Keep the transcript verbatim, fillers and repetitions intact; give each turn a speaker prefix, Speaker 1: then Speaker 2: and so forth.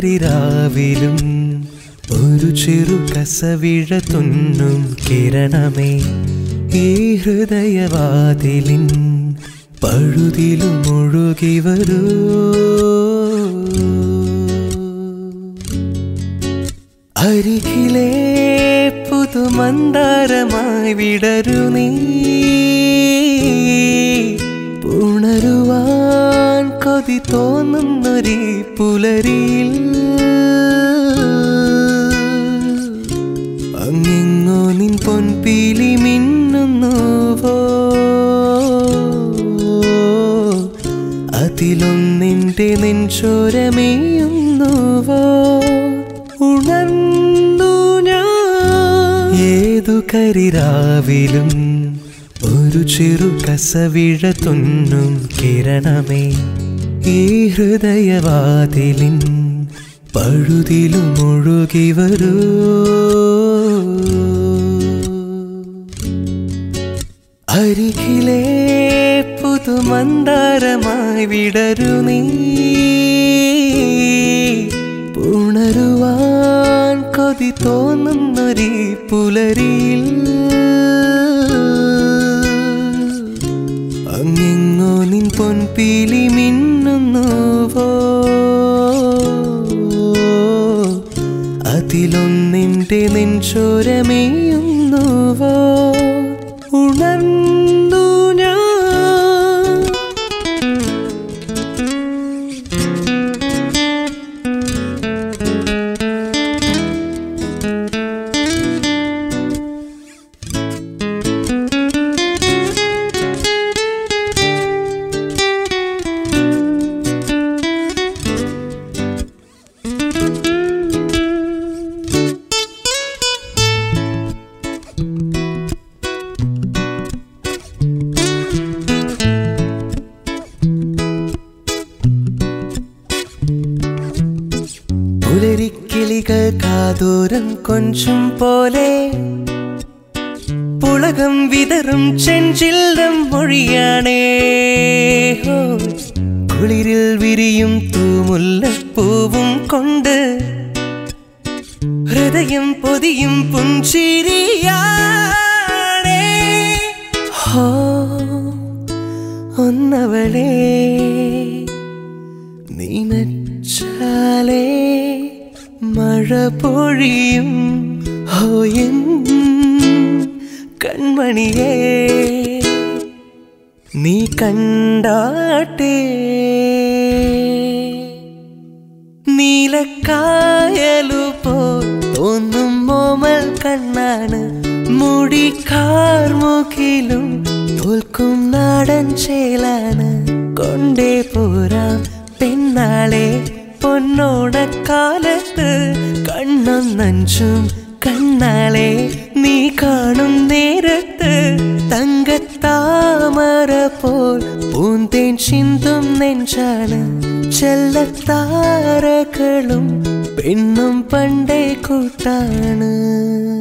Speaker 1: കരിരാവിലും ഒരു ചെറു കസവിഴ തുന്നും കിരണമേ ഈ ഹൃദയവാതിലിൻ പഴുതിലും ഒഴുകി വരൂ. അരികിലെ പുതുമന്ദാരമായി വിടരു നീ ഉണരുവാൻ കൊതി തോന്നുന്നൊരീ പുലരിയിൽ അങ്ങിങ്ങോ നിൻ പൊൻപീലി മിന്നുന്നുവോ അതിലൊന്നിൻ്റെ നെഞ്ചോരമേയുന്നുവോ ഉണർന്നു ഞാൻ ഏതു കരിരാവിലും ഒരു ചെറു കസവിഴ തുന്നും കിരണമേ ഈ ഹൃദയവാതിലിൻ പഴുതിലും ഒഴുകി വരൂ. അരികിലെ പുതുമന്ദാരമായി വിടരു നീ ഉണരുവാൻ കൊതി തോന്നുന്നൊരീ പുലരിയിൽ അങ്ങിങ്ങോ നിൻ പൊൻപീലി മിന്നുന്നുവോ അതിലൊന്നിൻ്റെ നെഞ്ചോരമേയുന്നുവോ ഉണർന്നു ഞാൻ. പുലരിക്കിളികൾ കാതോരം കൊഞ്ചും പോലെ പുളകം വിതറും ചെഞ്ചില്ലം മൊഴിയാണേ. കുളിരിൽ വിരിയും തൂമുല്ലപ്പൂവും കൊണ്ട് ഹൃദയം പൊതിയും പുഞ്ചിരിയാണേ. ഹോ ഒന്നവളെ നീനച്ചാലേ മഴ പൊഴിയും. ഹോ എൻ കൺമണിയേ നീ കണ്ടാട്ടെ നീലക്കായലുപോ തോന്നും മോമൽ കണ്ണാണ് മുടിക്കാർമുകിലും തോൽക്കും നാടൻ ചേലാണ്. കൊണ്ടേ പോരാം പെണ്ണാളെ പൊന്നോണക്കാലത്ത് കണ്ണൊന്നഞ്ചും കണ്ണാളെ നീ കാണും നേരത്ത് തങ്കത്താമര പോൽ പൂന്തേൻ ചിന്തും നെഞ്ചാണ്. ചെല്ലത്താരകളും പെണ്ണും പണ്ടേ കൂട്ടാണ്.